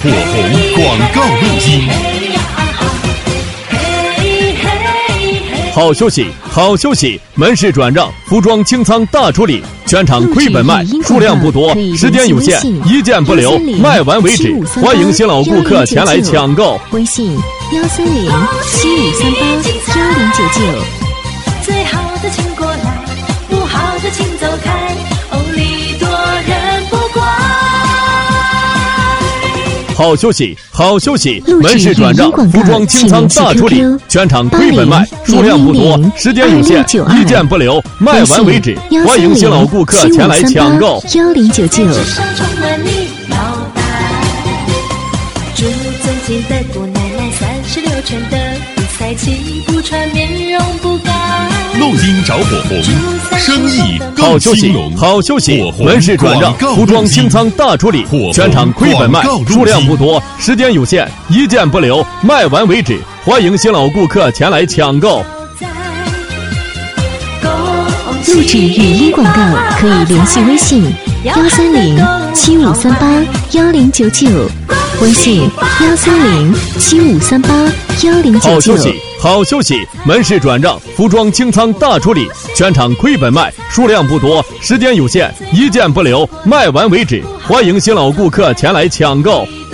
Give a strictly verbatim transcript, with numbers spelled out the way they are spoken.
火红广告录音。 好休息，好休息！门市转让，服装清仓大处理，全场亏本卖，数量不多，时间有限，一件不留，卖完为止。欢迎新老顾客前来抢购。 微信幺三零七五三八幺零九九。 最好的请过来，不好的请走开，哦，礼多人不怪。 好休息，好休息！门市转让，服装清仓大处理，全场亏本卖，数量不多，时间有限，一件不留，卖完为止。欢迎新老顾客前来抢购。 幺零九九。 上充满你脑袋，祝尊敬的姑奶奶三十六圈的比赛气不喘，面容不改。 录音找火红，生意更好休息兴隆。 好休息火！红门市转让， 广告服装录音清仓大处理火红， 全场亏本卖广告，录音数量不多，时间有限，一件不留，卖完为止。欢迎新老顾客前来抢购。 录制语音广告可以联系微信幺三零七五三八幺零九九，微信幺三零七五三八幺零九九。 好休息，好休息！门市转让，服装清仓大处理，全场亏本卖，数量不多，时间有限，一件不留，卖完为止。欢迎新老顾客前来抢购。